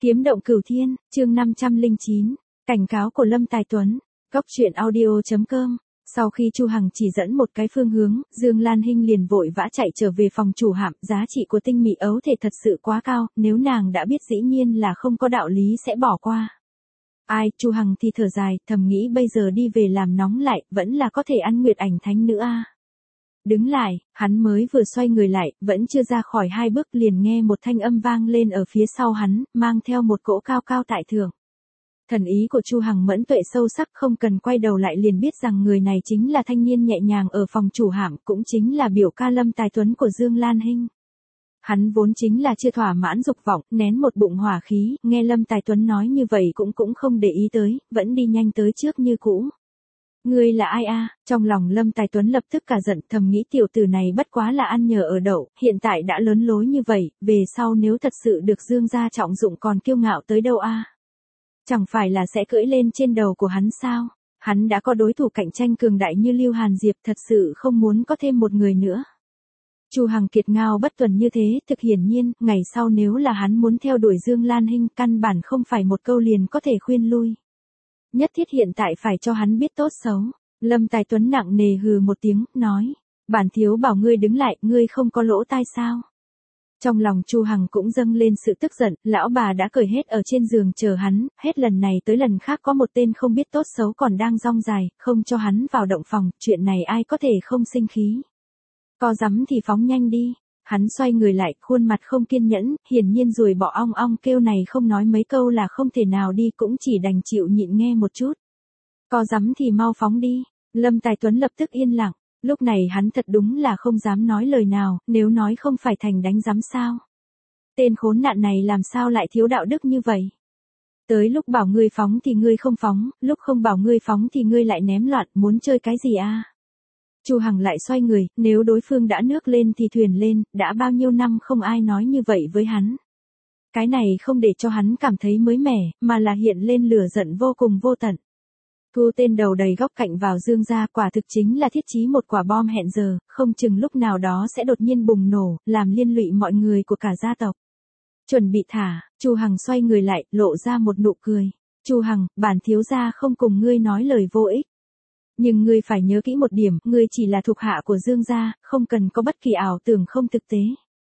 Kiếm động cửu thiên, chương 509, cảnh cáo của Lâm Tài Tuấn, góc truyện audio.com. Sau khi Chu Hằng chỉ dẫn một cái phương hướng, Dương Lan Hinh liền vội vã chạy trở về phòng chủ hạm. Giá trị của tinh mỹ ấu thể thật sự quá cao, nếu nàng đã biết dĩ nhiên là không có đạo lý sẽ bỏ qua. Ai, Chu Hằng thì thở dài, thầm nghĩ bây giờ đi về làm nóng lại, vẫn là có thể ăn Nguyệt Ảnh Thánh nữa a. Đứng lại, hắn mới vừa xoay người lại, vẫn chưa ra khỏi 2 bước liền nghe một thanh âm vang lên ở phía sau hắn, mang theo một cỗ cao cao tại thượng. Thần ý của Chu Hằng mẫn tuệ sâu sắc, không cần quay đầu lại liền biết rằng người này chính là thanh niên nhẹ nhàng ở phòng chủ hạm, cũng chính là biểu ca Lâm Tài Tuấn của Dương Lan Hinh. Hắn vốn chính là chưa thỏa mãn dục vọng, nén một bụng hỏa khí, nghe Lâm Tài Tuấn nói như vậy cũng không để ý tới, vẫn đi nhanh tới trước như cũ. Ngươi là ai a? Trong lòng Lâm Tài Tuấn lập tức cả giận, thầm nghĩ tiểu tử này bất quá là ăn nhờ ở đậu, hiện tại đã lớn lối như vậy, về sau nếu thật sự được Dương gia trọng dụng còn kiêu ngạo tới đâu a? Chẳng phải là sẽ cưỡi lên trên đầu của hắn sao? Hắn đã có đối thủ cạnh tranh cường đại như Lưu Hàn Diệp, thật sự không muốn có thêm một người nữa. Chu Hằng kiệt ngao bất tuần như thế, thực hiển nhiên, ngày sau nếu là hắn muốn theo đuổi Dương Lan Hinh, căn bản không phải một câu liền có thể khuyên lui. Nhất thiết hiện tại phải cho hắn biết tốt xấu. Lâm Tài Tuấn nặng nề hừ một tiếng, nói, bản thiếu bảo ngươi đứng lại, ngươi không có lỗ tai sao? Trong lòng Chu Hằng cũng dâng lên sự tức giận, lão bà đã cởi hết ở trên giường chờ hắn, hết lần này tới lần khác có một tên không biết tốt xấu còn đang rong dài, không cho hắn vào động phòng, chuyện này ai có thể không sinh khí. Co rắm thì phóng nhanh đi. Hắn xoay người lại, khuôn mặt không kiên nhẫn, hiển nhiên ruồi bọ ong ong kêu này không nói mấy câu là không thể nào đi, cũng chỉ đành chịu nhịn nghe một chút. Co rắm thì mau phóng đi. Lâm Tài Tuấn lập tức yên lặng, lúc này hắn thật đúng là không dám nói lời nào, nếu nói không phải thành đánh giám sao. Tên khốn nạn này làm sao lại thiếu đạo đức như vậy? Tới lúc bảo ngươi phóng thì ngươi không phóng, lúc không bảo ngươi phóng thì ngươi lại ném loạn, muốn chơi cái gì a? Chu Hằng lại xoay người, nếu đối phương đã nước lên thì thuyền lên, đã bao nhiêu năm không ai nói như vậy với hắn. Cái này không để cho hắn cảm thấy mới mẻ, mà là hiện lên lửa giận vô cùng vô tận. Thu tên đầu đầy góc cạnh vào Dương gia, quả thực chính là thiết chí một quả bom hẹn giờ, không chừng lúc nào đó sẽ đột nhiên bùng nổ, làm liên lụy mọi người của cả gia tộc. Chuẩn bị thả, Chu Hằng xoay người lại, lộ ra một nụ cười. Chu Hằng, bản thiếu gia không cùng ngươi nói lời vô ích. Nhưng ngươi phải nhớ kỹ một điểm, ngươi chỉ là thuộc hạ của Dương gia, không cần có bất kỳ ảo tưởng không thực tế.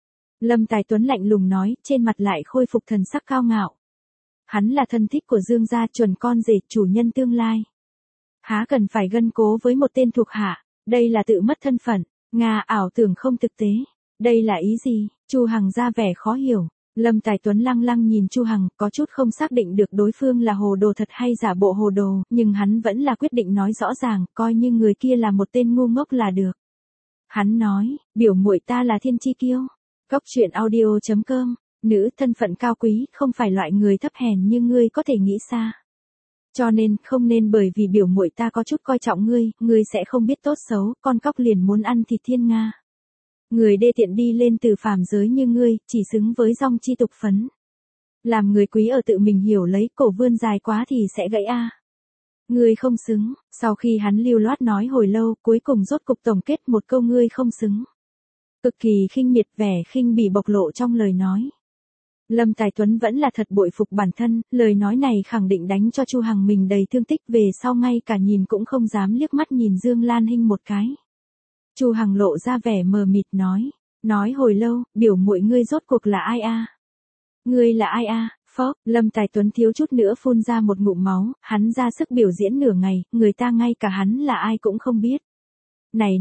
Lâm Tài Tuấn lạnh lùng nói, trên mặt lại khôi phục thần sắc cao ngạo. Hắn là thân thích của Dương gia, chuẩn con rể, chủ nhân tương lai. Há cần phải gân cố với một tên thuộc hạ, đây là tự mất thân phận, ảo tưởng không thực tế. Đây là ý gì? Chu Hằng ra vẻ khó hiểu. Lâm Tài Tuấn lăng lăng nhìn Chu Hằng, có chút không xác định được đối phương là hồ đồ thật hay giả bộ hồ đồ, nhưng hắn vẫn là quyết định nói rõ ràng, coi như người kia là một tên ngu ngốc là được. Hắn nói, biểu muội ta là thiên chi kiêu. Góc truyện audio.com, nữ thân phận cao quý, không phải loại người thấp hèn như ngươi có thể nghĩ xa. Cho nên, không nên bởi vì biểu muội ta có chút coi trọng ngươi sẽ không biết tốt xấu, con cóc liền muốn ăn thịt thiên nga. Người đê tiện đi lên từ phàm giới như ngươi, chỉ xứng với dong chi tục phấn. Làm người quý ở tự mình hiểu lấy, cổ vươn dài quá thì sẽ gãy a. Ngươi không xứng. Sau khi hắn lưu loát nói hồi lâu, cuối cùng rốt cục tổng kết một câu ngươi không xứng. Cực kỳ khinh miệt, vẻ khinh bỉ bộc lộ trong lời nói. Lâm Tài Tuấn vẫn là thật bội phục bản thân, lời nói này khẳng định đánh cho Chu Hằng mình đầy thương tích, về sau ngay cả nhìn cũng không dám liếc mắt nhìn Dương Lan Hinh một cái. Chu Hằng lộ ra vẻ mờ mịt nói hồi lâu, biểu muội ngươi rốt cuộc là ai a? Ngươi là ai a? Phốc, Lâm Tài Tuấn thiếu chút nữa phun ra một ngụm máu, hắn ra sức biểu diễn nửa ngày, người ta ngay cả hắn là ai cũng không biết. Này,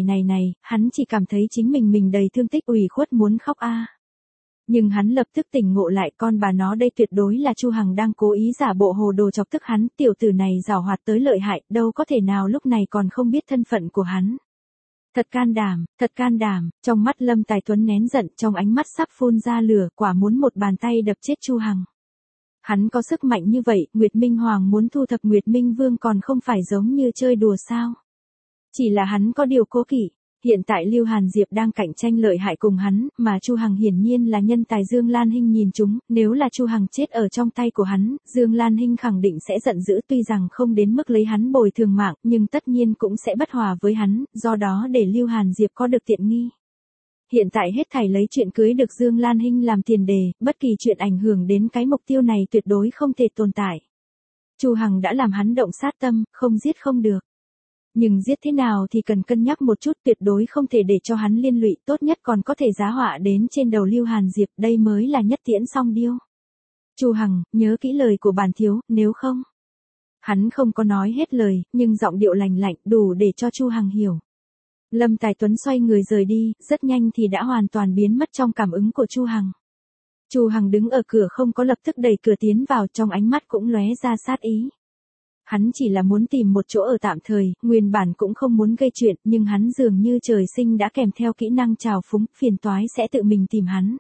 hắn chỉ cảm thấy chính mình đầy thương tích ủy khuất muốn khóc a. Nhưng hắn lập tức tỉnh ngộ lại, con bà nó đây tuyệt đối là Chu Hằng đang cố ý giả bộ hồ đồ chọc tức hắn, tiểu tử này giảo hoạt tới lợi hại, đâu có thể nào lúc này còn không biết thân phận của hắn. Thật can đảm, trong mắt Lâm Tài Tuấn nén giận, trong ánh mắt sắp phun ra lửa, quả muốn một bàn tay đập chết Chu Hằng. Hắn có sức mạnh như vậy, Nguyệt Minh Hoàng muốn thu thập Nguyệt Minh Vương còn không phải giống như chơi đùa sao? Chỉ là hắn có điều cố kỵ. Hiện tại Lưu Hàn Diệp đang cạnh tranh lợi hại cùng hắn, mà Chu Hằng hiển nhiên là nhân tài Dương Lan Hinh nhìn chúng, nếu là Chu Hằng chết ở trong tay của hắn, Dương Lan Hinh khẳng định sẽ giận dữ, tuy rằng không đến mức lấy hắn bồi thường mạng, nhưng tất nhiên cũng sẽ bất hòa với hắn, do đó để Lưu Hàn Diệp có được tiện nghi. hiện tại hết thảy lấy chuyện cưới được Dương Lan Hinh làm tiền đề, bất kỳ chuyện ảnh hưởng đến cái mục tiêu này tuyệt đối không thể tồn tại. Chu Hằng đã làm hắn động sát tâm, không giết không được. Nhưng giết thế nào thì cần cân nhắc một chút, tuyệt đối không thể để cho hắn liên lụy, tốt nhất còn có thể giá họa đến trên đầu Lưu Hàn Diệp, đây mới là nhất tiễn song điêu. Chu Hằng, nhớ kỹ lời của bản thiếu, nếu không. Hắn không có nói hết lời, nhưng giọng điệu lạnh lạnh đủ để cho Chu Hằng hiểu. Lâm Tài Tuấn xoay người rời đi, rất nhanh thì đã hoàn toàn biến mất trong cảm ứng của Chu Hằng. Chu Hằng đứng ở cửa không có lập tức đẩy cửa tiến vào, trong ánh mắt cũng lóe ra sát ý. Hắn chỉ là muốn tìm một chỗ ở tạm thời, nguyên bản cũng không muốn gây chuyện, nhưng hắn dường như trời sinh đã kèm theo kỹ năng trào phúng, phiền toái sẽ tự mình tìm hắn.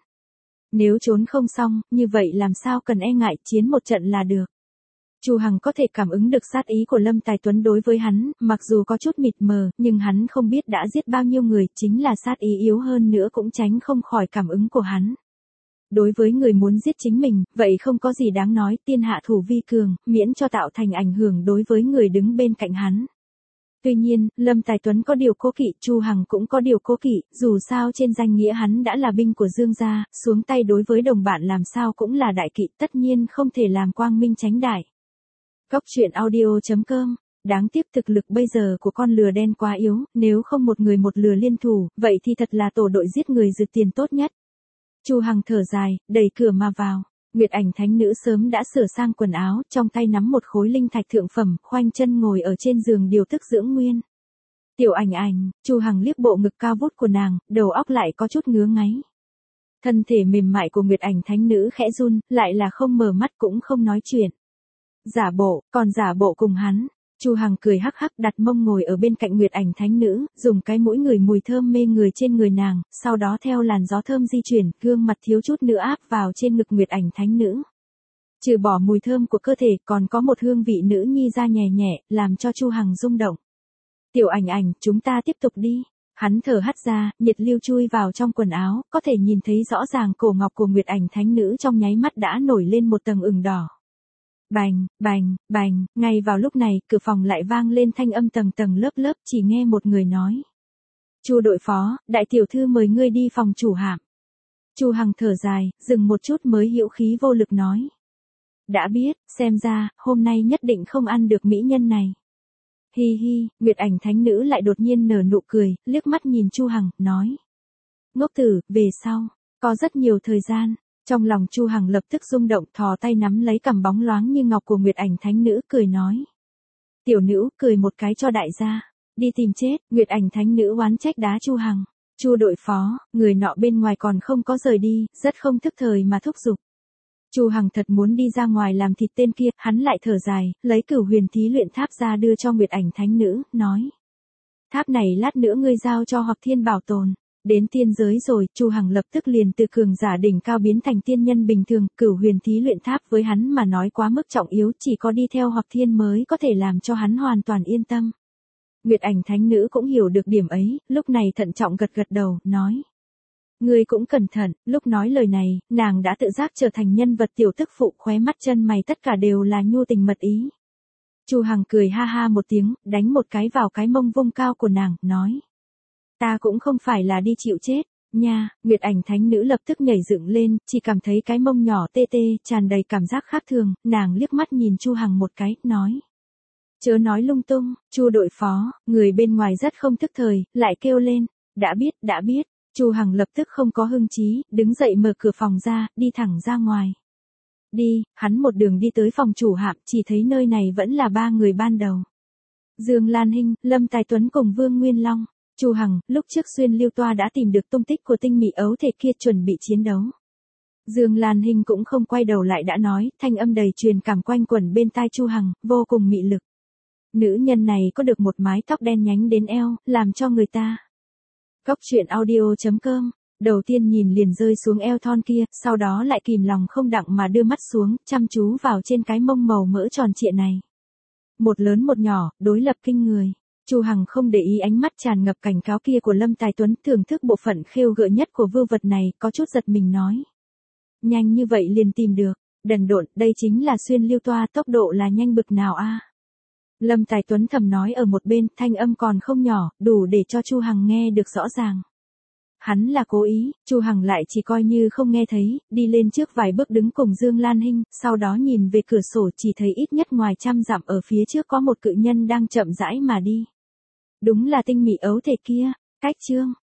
Nếu trốn không xong, như vậy làm sao cần e ngại, chiến một trận là được. Chu Hằng có thể cảm ứng được sát ý của Lâm Tài Tuấn đối với hắn, mặc dù có chút mịt mờ, nhưng hắn không biết đã giết bao nhiêu người, chính là sát ý yếu hơn nữa cũng tránh không khỏi cảm ứng của hắn. Đối với người muốn giết chính mình, vậy không có gì đáng nói, tiên hạ thủ vi cường, miễn cho tạo thành ảnh hưởng đối với người đứng bên cạnh hắn. Tuy nhiên, Lâm Tài Tuấn có điều cố kỵ, Chu Hằng cũng có điều cố kỵ, dù sao trên danh nghĩa hắn đã là binh của Dương gia, xuống tay đối với đồng bạn làm sao cũng là đại kỵ, tất nhiên không thể làm quang minh tránh đại. Góc truyện audio.com. Đáng tiếc thực lực bây giờ của con lừa đen quá yếu, nếu không một người một lừa liên thủ, vậy thì thật là tổ đội giết người rực tiền tốt nhất. Chu Hằng thở dài, đẩy cửa mà vào. Nguyệt Ảnh thánh nữ sớm đã sửa sang quần áo, trong tay nắm một khối linh thạch thượng phẩm, khoanh chân ngồi ở trên giường điều tức dưỡng nguyên. Tiểu Ảnh Ảnh, Chu Hằng liếc bộ ngực cao vút của nàng, đầu óc lại có chút ngứa ngáy. Thân thể mềm mại của Nguyệt Ảnh thánh nữ khẽ run, lại là không mở mắt cũng không nói chuyện. Giả bộ, còn giả bộ cùng hắn. Chu Hằng cười hắc hắc đặt mông ngồi ở bên cạnh Nguyệt Ảnh thánh nữ, dùng cái mũi ngửi mùi thơm mê người trên người nàng, sau đó theo làn gió thơm di chuyển, gương mặt thiếu chút nữa áp vào trên ngực Nguyệt Ảnh thánh nữ. Trừ bỏ mùi thơm của cơ thể, còn có một hương vị nữ nhi ra nhẹ nhẹ, làm cho Chu Hằng rung động. Tiểu Ảnh Ảnh, chúng ta tiếp tục đi. Hắn thở hắt ra, nhiệt lưu chui vào trong quần áo, có thể nhìn thấy rõ ràng cổ ngọc của Nguyệt Ảnh thánh nữ trong nháy mắt đã nổi lên một tầng ửng đỏ. Bành, bành, bành, ngay vào lúc này, cửa phòng lại vang lên thanh âm tầng tầng lớp lớp, chỉ nghe một người nói. Chu đội phó, đại tiểu thư mời ngươi đi phòng chủ hạm. Chu Hằng thở dài, dừng một chút mới hữu khí vô lực nói. Đã biết, xem ra, hôm nay nhất định không ăn được mỹ nhân này. Hi hi, Nguyệt Ảnh thánh nữ lại đột nhiên nở nụ cười, liếc mắt nhìn Chu Hằng, nói. Ngốc tử, về sau, có rất nhiều thời gian. Trong lòng Chu Hằng lập tức rung động, thò tay nắm lấy cằm bóng loáng như ngọc của Nguyệt Ảnh thánh nữ, cười nói. Tiểu nữ, cười một cái cho đại gia. Đi tìm chết, Nguyệt Ảnh thánh nữ oán trách đá Chu Hằng. Chu đội phó, người nọ bên ngoài còn không có rời đi, rất không thức thời mà thúc giục. Chu Hằng thật muốn đi ra ngoài làm thịt tên kia, hắn lại thở dài, lấy Cửu Huyền Thí Luyện Tháp ra đưa cho Nguyệt Ảnh thánh nữ, nói. Tháp này lát nữa ngươi giao cho Hoặc Thiên bảo tồn. Đến tiên giới rồi, Chu Hằng lập tức liền từ cường giả đỉnh cao biến thành tiên nhân bình thường, Cửu Huyền Thí Luyện Tháp với hắn mà nói quá mức trọng yếu, chỉ có đi theo Hoặc Thiên mới có thể làm cho hắn hoàn toàn yên tâm. Nguyệt Ảnh thánh nữ cũng hiểu được điểm ấy, lúc này thận trọng gật gật đầu, nói. Ngươi cũng cẩn thận, lúc nói lời này, nàng đã tự giác trở thành nhân vật tiểu tức phụ, khóe mắt chân mày tất cả đều là nhu tình mật ý. Chu Hằng cười ha ha một tiếng, đánh một cái vào cái mông vung cao của nàng, nói. Ta cũng không phải là đi chịu chết, nha. Nguyệt Ảnh thánh nữ lập tức nhảy dựng lên, chỉ cảm thấy cái mông nhỏ tê tê, tràn đầy cảm giác khác thường, nàng liếc mắt nhìn Chu Hằng một cái, nói. Chớ nói lung tung, Chu đội phó, người bên ngoài rất không thức thời, lại kêu lên, đã biết. Chu Hằng lập tức không có hưng trí, đứng dậy mở cửa phòng ra, đi thẳng ra ngoài. Đi, hắn một đường đi tới phòng chủ hạm, chỉ thấy nơi này vẫn là ba người ban đầu. Dương Lan Hinh, Lâm Tài Tuấn cùng Vương Nguyên Long. Chu Hằng, lúc trước xuyên lưu toa đã tìm được tung tích của tinh mỹ ấu thể kia, chuẩn bị chiến đấu. Dương Lan Hinh cũng không quay đầu lại đã nói, thanh âm đầy truyền cảm quanh quẩn bên tai Chu Hằng, vô cùng mị lực. Nữ nhân này có được một mái tóc đen nhánh đến eo, làm cho người ta. Góc truyện audio.com. Đầu tiên nhìn liền rơi xuống eo thon kia, sau đó lại kìm lòng không đặng mà đưa mắt xuống, chăm chú vào trên cái mông màu mỡ tròn trịa này. Một lớn một nhỏ, đối lập kinh người. Chu Hằng không để ý ánh mắt tràn ngập cảnh cáo kia của Lâm Tài Tuấn, thưởng thức bộ phận khêu gợi nhất của vưu vật này, có chút giật mình nói. Nhanh như vậy liền tìm được, đần độn, đây chính là xuyên lưu toa, tốc độ là nhanh bực nào a? Lâm Tài Tuấn thầm nói ở một bên, thanh âm còn không nhỏ, đủ để cho Chu Hằng nghe được rõ ràng. Hắn là cố ý, Chu Hằng lại chỉ coi như không nghe thấy, đi lên trước vài bước đứng cùng Dương Lan Hinh, sau đó nhìn về cửa sổ chỉ thấy ít nhất ngoài 100 dặm ở phía trước có một cự nhân đang chậm rãi mà đi. Đúng là tinh mị ấu thể kia, cách chương.